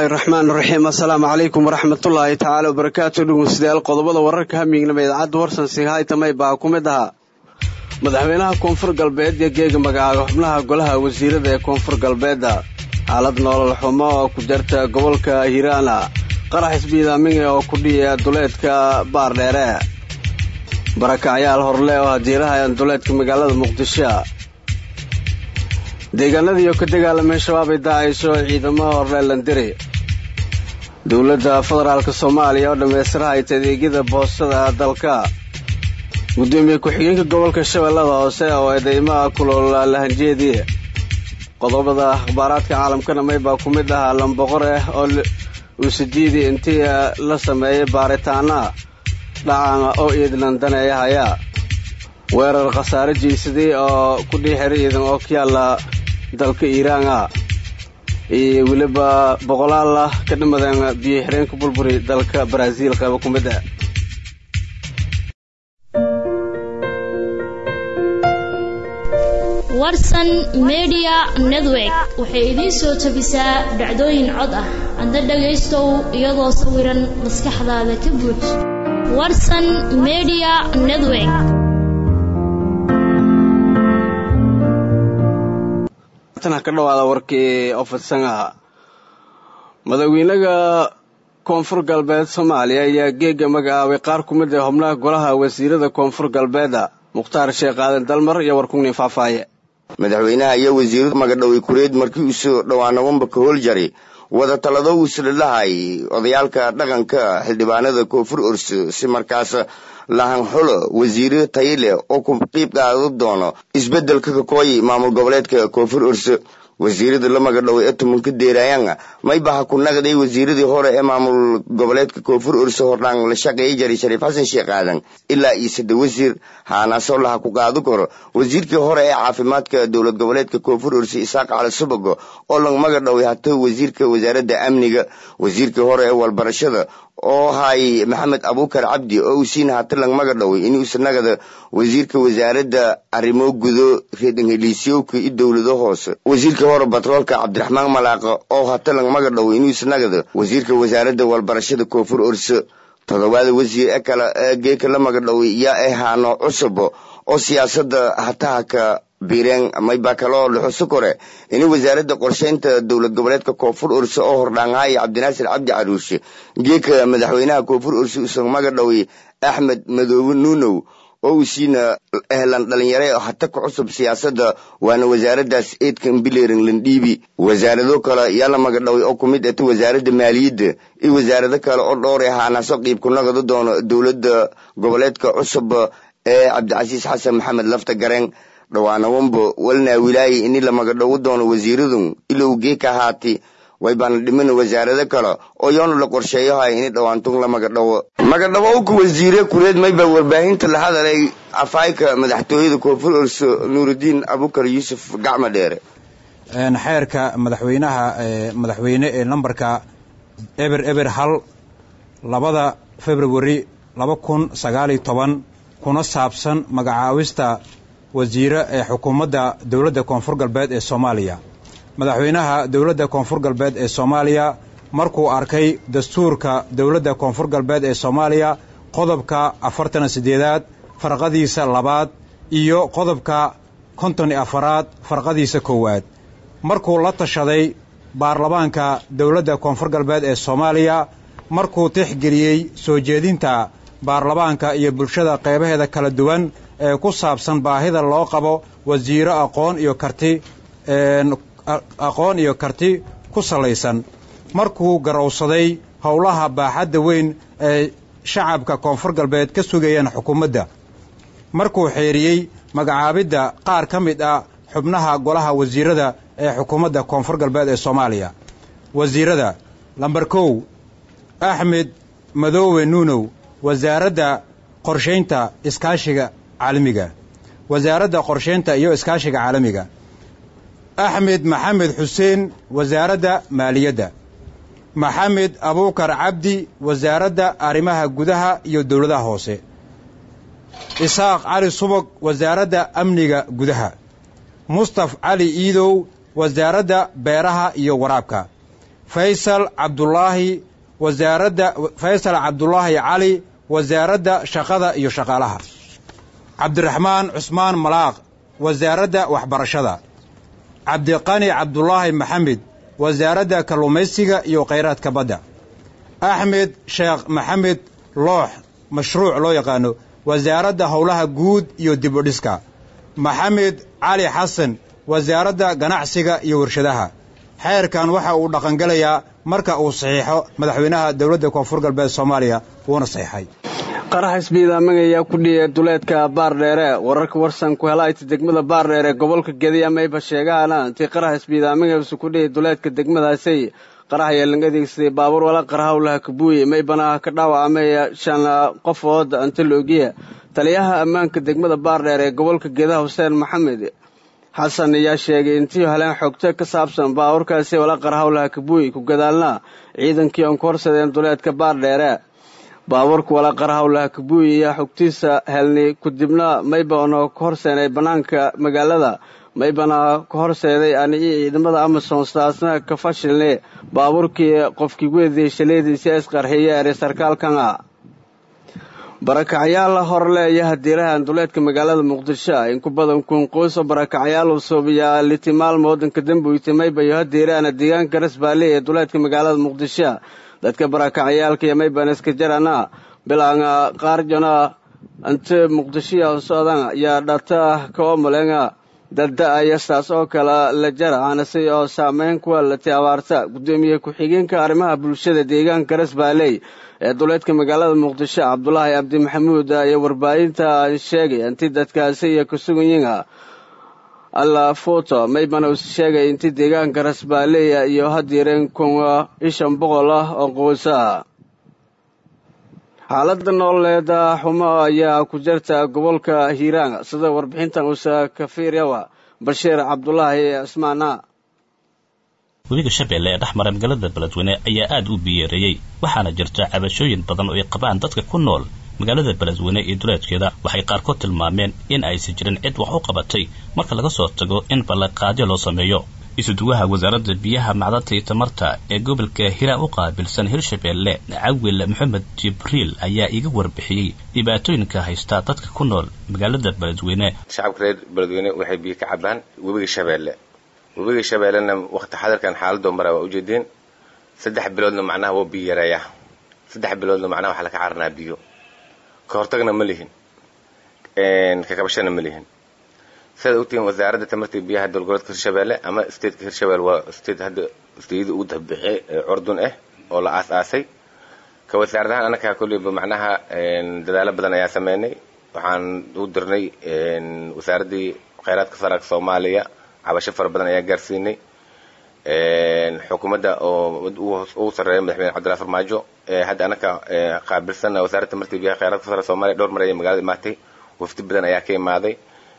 الرحمن الرحيم السلام عليكم ورحمة الله تعالى وبركاته dhegeystayaal qodobada wararka hamignimo idaacada warsan sihay tamay baa ku mid aha madaxweynaha koonfur galbeed ee geega magaca xubnaha golaha wasiirada ee koonfur galbeed xaalad nolol xumo oo ku jirta gobolka Hiiraan qarax isbiidaamin oo ku dhiyay duleedka Baardheere barakacayaal horle oo hadiiraha duleedka magaalada Muqdisho deegaanada iyo ka dagaalamay shabaab ay daayso ciidamada horle Landiri dawladda federaalka Soomaaliya oo dhameystirahay adeegyada boostada dalka gudoomiye ku-xigeenka gobolka Shabeellaha Hoose oo eedeymaha kulul lahanjeediyay qodobada akhbaaraadka caalamkana may baa ku mid ah lamboqor oo uu sideedii intii la sameeyay baaritaana dhacana oo Iidlandanaya weerar khasaare jeesadii oo ku dhixiray ciidan oo kiyala dalka Iiraan iyo waliba boqolaal ka dhimadeen biyo xireenka bulburi dalka Brazil qayb ku mid ah Warsan Media Network waxay idin soo tabisaa dhacdooyin cod ah anda dhageystow iyadoo sawiran maskaxdaada ka buux Warsan Media Network tan ka dhawaada warkii ofisanga madaxweynaha koonfur galbeed Soomaaliya ayaa geega magacaabay qaar ku mid ah xubnaha golaha wasiirada koonfur galbeed Mukhtaar Sheekh Aadan Dalmar iyo warkugni faafaaye madaxweynaha iyo wasiirada magadhawey kureed markii uu soo dhawaanawamba ka hooljaray wada talado uu isleeyahay odayaalka dhaqanka xildhibaanada koonfur urso si markaas lahan xulo wasiiro tayile oo ku qayb qaadan doono isbedelka ka kooyi maamul goboleedka koonfur urso wasiirada la magadhawey ee tumanka deerayaan may baa ku naqday wasiiradii hore ee maamul goboleedka koonfur urso hordaan la shaqeeyay jari Shariif Xasan Sheekh Aadan ilaa isada wasiir haana soo laha ku qaado karo wasiirkii hore ee caafimaadka dawlad goboleedka koonfur urso Isaaq Cali Subago oo la magadhawey hata wasiirka wasaaradda amniga wasiirkii hore ee walbarashada oo hay Maxamed Abuukar Cabdi oo siin hata la magadhawey inuu sanagada wasiirka wasaaradda arrimo gudo reedin heliisiyowka iyo dawladda hoose wasiirka hore batroolka Cabdiraxmaan Malaaqo oo hata la magadhawey inuu sanagada wasiirka wasaaradda walbarashada koonfur urso toddobaad wasiir kala geeka la magadhawey yaa haano cusub oo siyaasadda hata ka biireen may bakalo xusu kore in wasaaradda qorsheynta dawlad goboleedka koonfur urso oo hordhaanay Cabdinaasir Cabdi Caruushi geeka madaxweynaha koonfur urso soo magadhawey Axmed Madoobe Nuunow oo siina ehlan dhalinyaro oo hata ku cusub siyaasadda waana wasaaraddaas eedkan bileerin Landhiibi wasaarado kale yaa la magadhawey oo kumid ah wasaaradda maaliyadda iyo wasaarado kale oo dhowr ah soo qayb ku noqdo doono dawladda goboleedka cusub ee Cabdicasiis Xasan Maxamed Lafta Gareen dhawaanawamba walna wilaayay in la magadhawo doono wasiiradu ilaa geeka haati way baan dhiman wasaarada kale oo yoon la qorsheeyahay in dhawaantung la magadhawo ku wasiire kureed may ba warbaahinta la hadalay afayka madaxtooyada koonfur urso Nuuruddin Abuukar Yuusuf Gacma Dheere xeerka madaxweyne ee lambarka eber hal 2 February 2019 kuna saabsan magacaawista wasiire ee xukuumadda dawladda koonfur galbeed ee Soomaaliya madaxweynaha dawladda koonfur galbeed ee Soomaaliya markuu arkay dastuurka dawladda koonfur galbeed ee Soomaaliya qodobka 48 farqadiisa 2 iyo qodobka 54 farqadiisa 1 markuu la tashaday baarlamaanka dawladda koonfur galbeed ee Soomaaliya markuu tixgeliyay soo jeedinta baarlamaanka iyo bulshada qaybaheeda kala duwan ee ku saabsan baahida loo qabo wasiiro aqoon iyo karti ku salaysan markuu garowsaday howlaha baaxadda weyn ee shacabka koonfur galbeed ka sugayeen xukuumadda markuu xeeriyay magacaabidda qaar ka mid ah xubnaha golaha wasiirada ee xukuumadda koonfur galbeed ee Soomaaliya wasiirada lambar 1 Axmed Madoobe Nuunow wasaaradda qorsheynta iskaashiga caalamiga wasaaradda qorsheynta iyo iskaashiga caalamiga Axmed Maxamed Xuseen wasaaradda maaliyadda Maxamed Abuukar Cabdi wasaaradda arrimaha gudaha iyo dawladda hoose Isaaq Cali Subag wasaaradda amniga gudaha Mustaf Cali Iidow wasaaradda beeraha iyo waraabka faysal cabdulaahi cali wasaaradda shaqada iyo shaqaalaha cabdiraxmaan cusmaan malaaq wasaaradda waxbarashada cabdiqani cabdulaahi maxamed wasaaradda kalluumaysiga iyo khayraadka badda axmed sheekh maxamed loox mashruuc loo yaqaano wasaaradda howlaha guud iyo dibudhiska maxamed cali xasan wasaaradda ganacsiga iyo warshadaha xeerkan waxa uu dhaqangelayaa marka uu saxiixo madaxweynaha dowladda koonfur galbeed Soomaaliya wuuna saxiixay qarax isbiidaamin ayaa ku dhiyay duleedka Baardheere wararka warsan ku helay degmada Baardheere gobolka Gadiya mayba sheegaana intii qarax isbiidaamin uu ku dhiyay duleedka degmadaasi qarax ayaa laga adeegsaday baabuur wala qarax hawlaha kabuuye maybana ka dhaawacmay 5 qofood inta loogiya taliyaha ammaanka degmada Baardheere gobolka Gadiya Hussein Maxamed xasan ayaa sheegay intii heleen xogta ka saabsan baabuurkaasi wala qarax hawlaha kabuuye ku gadaalna ciidankii aan korsadeen duleedka Baardheere baabuurka wala qarax hawlaha kabuuye ayaa xogtiisa helnay ku dibna maybana ka horseeday banaanka magaalada maybana ka horseeday ciidamada Amazon staasna ka fashilnay baabuurkii qofkii weeday shaleediisa isqarxiyay sarkaalkan barakacayaal horleeyaha diirahan duleedka magaalada Muqdisho in ku badan kun qoys oo barakacayaal u soobiya litimaal moodanka dambuuytay maybayo diirana deegaanka Rasbaale ee duleedka magaalada Muqdisho dadka barakacayaalka mayban iska jarana bilaanga qaarjana anta Muqdisho soodan ya dhata ka malenga dadda ayastaas oo kala la jarana si oo saameyn ku la taawarta gudoomiye ku xigeenka arrimaha bulshada deegaanka Rasbaale ee duleedka magaalada Muqdisho Cabdullaahi Abdi Maxamuud ayaa warbaahinta sheegay intii dadkaasi ku sugan yihiin alla foto maybana uu sheegay intii deegaanka Rasbaale iyo hadiireen kun ishan boqol oo qoysa xaaladda nololeeda xumo ayaa ku jirta gobolka Hiiraan sida warbixintan uu ka fiiriyay Bashiir Cabdullaahi Ismaana webiga Shabeelle ee dhaxmara magaalada Beledweyne ayaa aad u biyeerayay waxaana jirta cabashooyin badan oo ay qabaan dadka ku nool magaalada Beledweyne iyo duleedkeeda waxay qaarkood tilmaameen in aysan jirin cid wax u qabatay marka laga soo tago in balaqaadyo loo sameeyo isuduwaha wasaaradda biyaha macdanta iyo tamarta ee gobolka Hiiraan u qaabilsan Hirshabeelle Cawil Maxamed Jibriil ayaa iga warbixiyay dhibaatooyinka haysta dadka ku nool magaalada Beledweyne shacabka reer Beledweyne waxay biyo ka cabaan webiga Shabeellena waqti xadarkan xaaladdu maraa waa u jeedeen 3 biloodna macnaha waa biyo yaraya 3 biloodna macnaha waxa la ka carnaa biyo ka hortagna ma lihin ka kabashana ma lihin sida uu tiin wasaaradda tamarta biyaha dowladda Hirshabeelle ama state Hirshabeelle waa state hadda state uu dabixay ordun oo la aasay ka wasaaradahan anaka kulliba macnaha dadaalo badan ayaa sameynay waxaan u dirnay wasaaradii khayraadka saraaga Soomaaliya cabasho far badan ayaa gaarsiinay xukuumadda oo sareeyay madaxweyne Cabdulaahi Farmaajo hadda anaka qaabilsan wasaaradda tamarta biyaha khayraadka saraaga Soomaaliya dhowr mar ay magaalada imaatay wafdi badan ayaa ka imaaday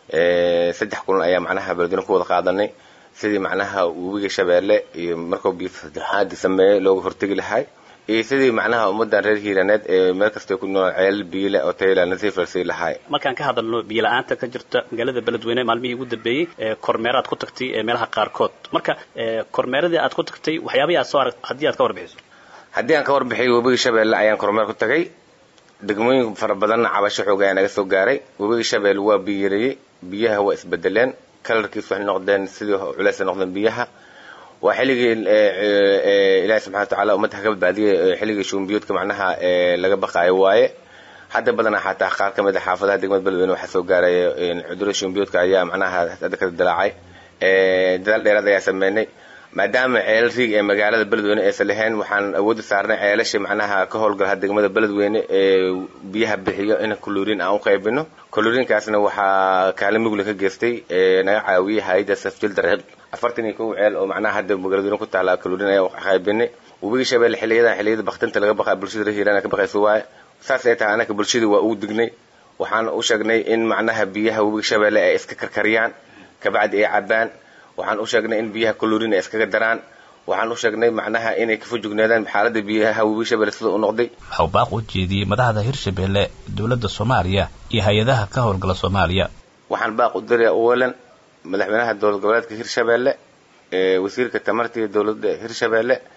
3 kulan ayaa macnaha Beledweyne ku wada qaadanay sidii macnaha webiga Shabeelle iyo markuu biyo saddexaad sameeyay looga hortagi lahaa iyo sidii macnaha ummadan reer Hiiraaneed ee meel kasta ku nool ceel biyo oo tayla nasiif farsi lahaa markaan ka hadalno biyo la'aanta ka jirta magaalada Beledweyne maalmihii ugu dambeeyay kormeeraad ku tagtay meelaha qaarkood marka kormeeradii aad ku tagtay waxyaabaha soo aragtay hadii aad ka warbixiso hadii aan ka warbixiyo webiga Shabeelle ayaan kormeer ku tagay degmooyin fara badan cabasho xoog ah naga soo gaaray webiga Shabeelle waa biyeeriyay biyaha waa isbedeleen kalarkiisu waxay noqdeen sidii culays noqdeen biyaha waa xilligii Ilaahay subhanahu wa ta'ala ummadda ka badbaadiyay xilligii shumbiyoodka macnaha laga baqaayo waaye hadda badana xataa qaar kamid ah xaafadaha degmada Beledweyne waxa soo gaaray cudurada shumbiyoodka ayaa macnaha hadda ka dilaacay dadaal dheeraad ayaa sameynay maadaama ceel riig ee magaalada Beledweyne ay salahayn waxaan awood saarnay ceelasha macnaha ka howlgala degmada Beledweyne ee biyaha bixiyo in kuluurin aan u qaybino kuluurinkaasna waxa kaalin mug ka geystay naga caawiyay hay'adda Safjil Dareed 41 ceel oo macnaha hadda magaalada ku taala kuluurin ay qaybinay webiga Shabeelle xilliyada baqtinta laga baqay bulshada Hiiraan ka baqayso waa saas ay tahay anaka bulshada waa u dignay waxaan u sheegnay in macnaha biyaha webiga Shabeelle ay iska karkariyaan ka bacdi ay cabaan waxaan u sheegnay in biyaha kuluurin ay iska daraan waxaan u sheegnay macnaha inay ka fujugnaadaan xaaladda biyaha webiga Shabeelle sida uu noqday waxa baaq u jeediyay madaxda Hirshabeelle dawladda Soomaaliya iyo hay'adaha ka howlgala Soomaaliya waxaan baaq u diray oolan madaxweynaha dowladda goboleedka Hirshabeelle wasiirka tamarta dowladda Hirshabeelle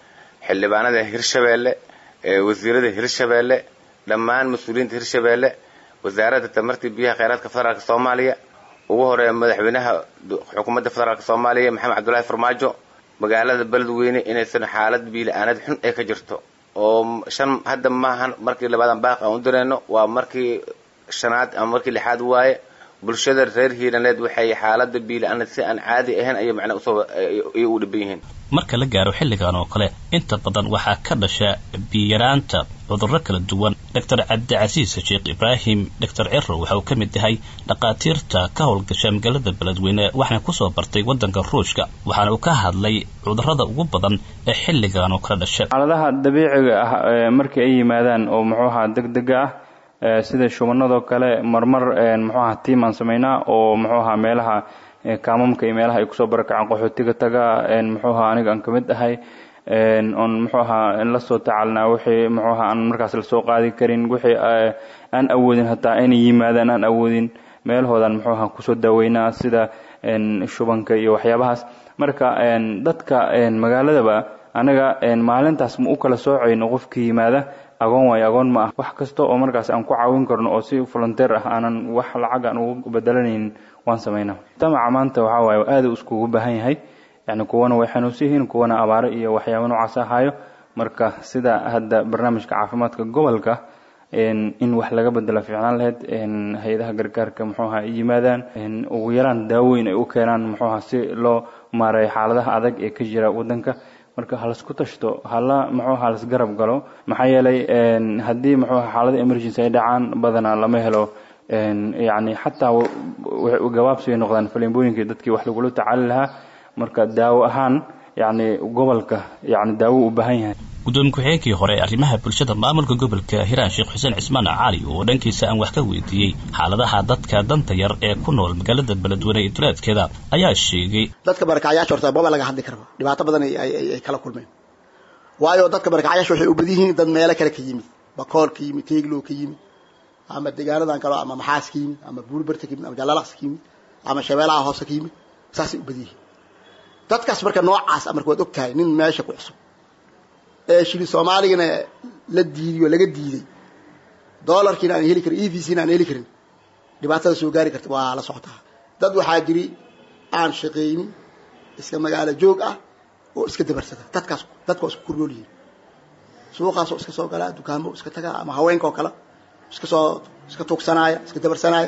xildhibaanada Hirshabeelle wasiirada Hirshabeelle dhammaan mas'uuliyiinta Hirshabeelle wasaaradda tamarta biyaha kheyraadka federaalka Soomaaliya ugu horeeya madaxweynaha xukuumadda federaalka Soomaaliya Maxamed Cabdullaahi Farmaajo magaalada Beledweyne inaysan xaalad biyo la'aaneed xun ay ka jirto oo hadda maahan markii labaadan baaq aan u direyno waa markii shanaad ama markii lixaad waaye bulshada reer Hiiraaneed waxay xaaladda biyo la'aaneed si aan caadi ahayn ay macna u dhiban yihiin marka la gaaro xilligan oo kale inta badan waxaa ka dhasha biyaraanta cudurro kala duwan Dr. Cabdicasiis Sheekh Ibraahim Dr. Cirro waxa uu ka mid yahay dhaqaatiirta ka howlgasha magaalada Beledweyne waxaana ku soo bartay wadanka Ruushka waxaana uu ka hadlay cudurrada ugu badan ee xilligan oo kala dhasha xaaladaha dabiiciga ah markii ay yimaadaan oo muxuu ahaa degdeg ah sida shubanada kale marmar muxuu ahaa tiiman sameynaa oo muxuu ahaa meelaha kaamamka iyo meelaha ay ku soo barakacaan qaxootiga taga muxuu ahaa aniga aan kamid ahay on muxuu ahaa la soo tacalnaa wixii muxuu ahaa aan markaas la soo qaadi karin wixii aan awoodin hataa inay yimaadaan aan awoodin meelahoodan muxuu ahaa kusoo daaweynaa sida shubanka iyo waxyaabahaas marka dadka magaaladaba anaga maalintaas ma u kala soocayno qofkii yimaada agoon way agoon ma ah wax kasta oo markaas aan ku caawin karno oo si volunteer ah aanan wax lacag aan ugu bedelanaynin waan sameynaa tamaca maanta waxa waaye aad uu iskugu baahan yahay yani kuwana way xanuunsihiin kuwana abaaro iyo waxyaabo noocaas ahayo marka sida hadda barnaamijka caafimaadka gobolka in wax laga bedelo fiicnaan lahayd hay'adaha gargaarka muxuu ahaa yimaadaan ugu yaraan daawooyin ay u keenaan muxuu ahaa si loo maareeyo xaaladaha adag ee ka jira wadanka marka halasku tashto hala muxuu ahaa las garab galo maxaa yeelay haddii muxuu ahaa xaalada emergency ay dhacaan badanaa lama helo yani xataa waxay gabaabsi noqdaan faleembooyinkii dadkii wax lagula tacaali lahaa marka daawo ahaan yani gobolka yani daawo u baahan yahay gudoomiye ku-xigeenkii hore arrimaha bulshada maamulka gobolka Hiiraan Sheekh Xuseen Cismaan Cali oo dhankiisa aan wax ka weydiiyey xaaladaha dadka danta yar ee ku nool magaalada Beledweyne iyo duleedkeeda ayaa sheegay dadka barakacayaasha horta baba laga hadli karo dhibaato badan ay kala kulmeen waayo dadka barakacayaasha waxay u badan yihiin dad meelo kale ka yimid bakool ka yimid teeglo ka yimid ama deegaanadan kale ama maxaas ka yimid ama buurbarta ka yimid ama jalalax ka yimid ama shabeelaha hoose ka yimid saasi u badan yihiin dadkaas marka noocaas amarka waad ogtahay nin meesha ku cusub shili Soomaaligana la diidiyo laga diiday dollarkiina aan heli karin EVC-na aan heli karin dhibaatada soo gaari karta waa la socotaa dad waxaa jiri aan shaqeeynin iska magaalo joog ah oo iska dabarsada dadka isku kurnoolyihiin suuqaas oo iska soo galaa dukaamo iska tagaa ama haweenka oo kale iska tuugsanaya iska dabarsanaya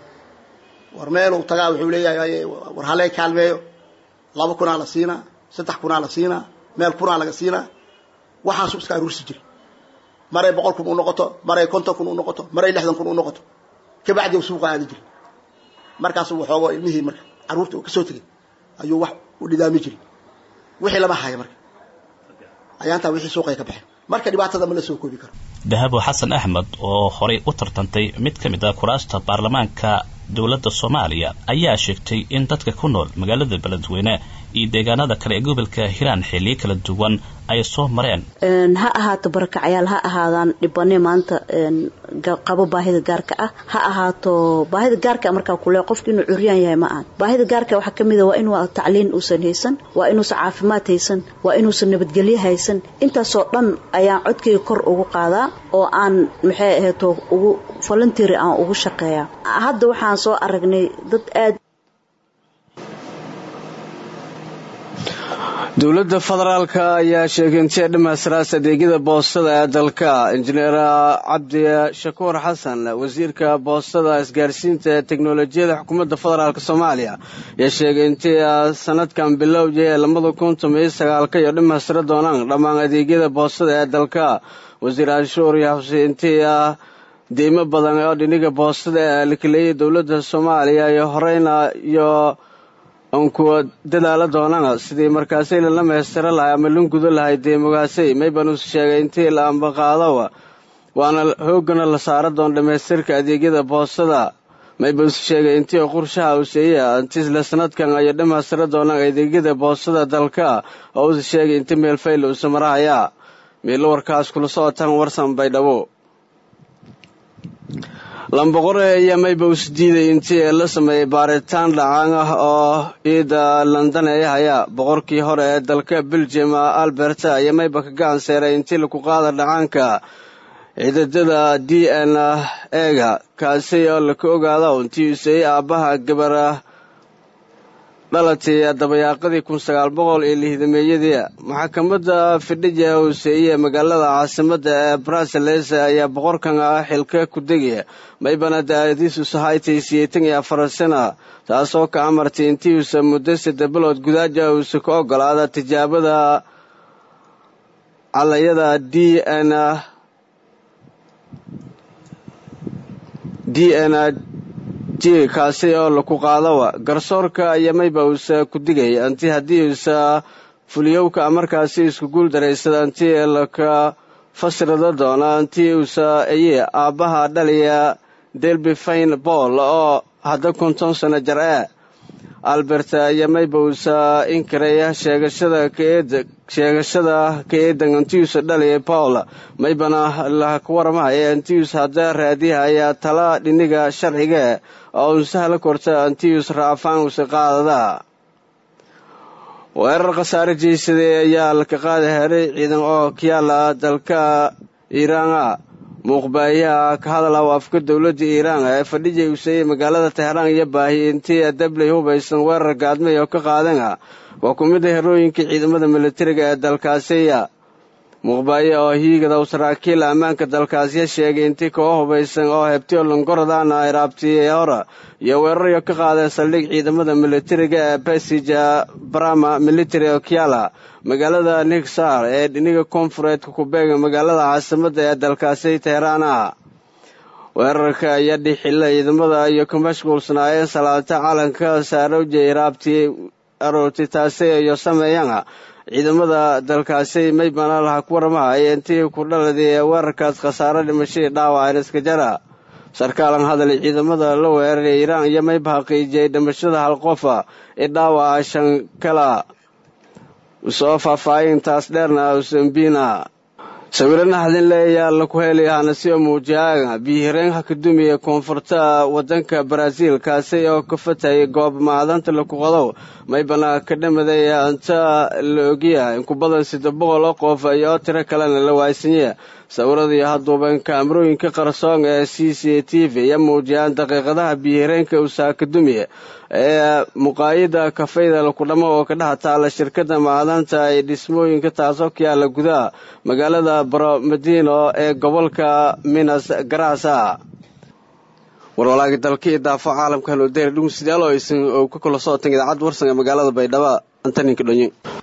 war meel uu tagaa wuxuu leeyahay war halee kaalmeeyo 2,000 la siinaa 3,000 la siinaa meel 1,000 laga siinaa waxaas iska aruursi jiray maray 100,000 u noqoto maray 50,000 u noqoto maray 60,000 u noqoto ka bacdi uu suuqa aadi jiray markaas uu xoogo ilmihii marka caruurta uu ka soo tagay ayuu wax u dhidaami jiray wixii lama hayo marka ayaanta wixii suuqa ka baxay marka dhibaatada ma la soo koobi karo Dahabo Xasan Ahmed oo horey u tartantay mid ka mid ah kuraasta baarlamaanka dawladda Soomaaliya ayaa sheegtay in dadka ku nool magaalada Beledweyne iyo deegaanada kale ee gobolka Hiiraan xilli kala duwan ay soo mareen ha ahaato barakacayaal ha ahaadaan dhibane maanta qabo baahida gaarka ah ha ahaato baahida gaarka marka kule qofku inuu curiyaan yahay ma aan baahida gaarka waxa kamid ah waa inuu tacliin uusan haysan waa inuu caafimaad haysan waa inuu nabadgelyo haysan intaas oo dhan ayaa codkay kor ugu qaadaa oo aan maxay ahayd ugu volunteer aan ugu shaqeeyaa hadda waxaan soo aragnay dad aad dowladda federaalka ayaa sheegay intii dhammaystiraas adeegyada boostada ee dalka injineer Cabdi Shakuur Xasan wasiirka boostada isgaarsiinta ee teknolojiyadda xukuumadda federaalka Soomaaliya ayaa sheegay intii sanadkan bilowday 2019 iyo dhammaystira doonaan dhammaan adeegyada boostada ee dalka wasiir Anshuur Yaxuuseen intii deymo badan oo dhinaca boostada ee la kaleeyay dowladda Soomaaliya iyo horeyna iyo ku dadaala doonaan sidii markaasay la meestira lahayd ama lungudo lahayd deemogaasay maybanus sheegay intii la ambaqaado waana hoogana la saaro doon dhameystirka adeegyada boostada maybanus sheegay intii qorshaha uu seeyay intii la sanadkan ay dhameystira doonaan adeegyada boostada dalka oo uu sheegay intii meel fayl uu samaraya meel warkaas kula sootan warsan baydhabo lamboqore ayaa mayba u sidiiday intii la sameeyay baaritaan dhacaan ah oo ciida London ay haya boqorkii hore ee dalka Belgium Albert ayaa mayba ka gacan saaray intii lagu qaada dhacaanka ciidada DNA-ga kaasi oo la ka ogaado intii uu say aabaha gabar dhalatay dabayaaqadii 1960-meeyadii maxkamadda fadhiga oo seeyay magaalada caasimadda ee Brussels ayaa boqorkan xilka ku degay maybana daadiisu sahaaytay 84 sano taasoo ka amartay intii uu muddo 3 bilood gudaaja uu ka ogolaada tijaabada calayada DNA kaasi oo lagu qaado garsoorka ayaa mayba uu ku digay anti hadii uu fuliyowka markaasi isku guul dareysada anti la ka fasirada doona anti uu aabaha dhaliya Delby Fine Ball oo hadda 50 sano jir ah Albert ayaa mayba uu inkaraya sheegashada keedan anti uu dhaliya Paul maybana la ku waramahay anti uu hadda raadiyay tala dhiniga sharciga oo sahal korta anti uu raafaan uu qaadada weerar qasaare jeysay ayaa la ka qaaday ciidan oo kiyaala dalka Iiraan muuqbaaya ka hadalaya afka dawladda Iiraan ee fadhiyay uu say magaalada Tehran iyo baahi intii dablay hubaysan weerar gaadmay oo ka qaadana waa kumid herooyinka ciidamada militariga ee dalkaasi muuqbaaya oo hiigada saraakiil ammaanka dalkaasi sheegay intii koox hubaysan oo heebtay Longoradana ay raabtiyay hore iyo weerar ka qaaday saldhig ciidamada militariga ee Pasija Brahma Military Okiala magaalada Niksar ee dhiniga koonfureedka ku beega magaalada caasimadda ee dalkaasi Tehran weerarka ayaa dhixilay ciidamada iyo ka mashquulsanaayeen salaanta calanka saarowjay raabtiyay aroortitaasi iyo sameeyana ciidamada dalkaasi maybana la ku waramahay intii ku dhaladay weerarkaas khasaare dhimasho dhaawac iska jara sarkaalan hadalay ciidamada la weeraray Iiraan iyo mayba xaqiijiyay dhimashada hal qof ee dhaawac 5 kala soo faafaahintaas dheerna Usambina sawirana hadin leeyahay la ku helayana si muujiyay biireen hakadumiyay koonfurta wadanka Brazil kaasi oo ka fatay goob maadanta la ku qodo maybana ka dhamaday anta la ogyahay in ku badan 700 qof ayaa tiro kale la waaysanaya sawirada haddooban kaamirooyinka qarsoon ee CCTV ya muujiyaan daqiiqadaha biireenka uu saakadumiye ee muqaayada kafeeda la ku dhamo oo ka dhaxtaala shirkadda maadanta ay dhismooyinka taasoo kiyaala gudaha magaalada Medino ee gobolka Minas Gerais warwalaagii dalkii daafaca caalamka loo deeray dhung sidaal oo ka kala soo tagay idaacad warsan ee magaalada Baydhabo Antaninka Dhonyin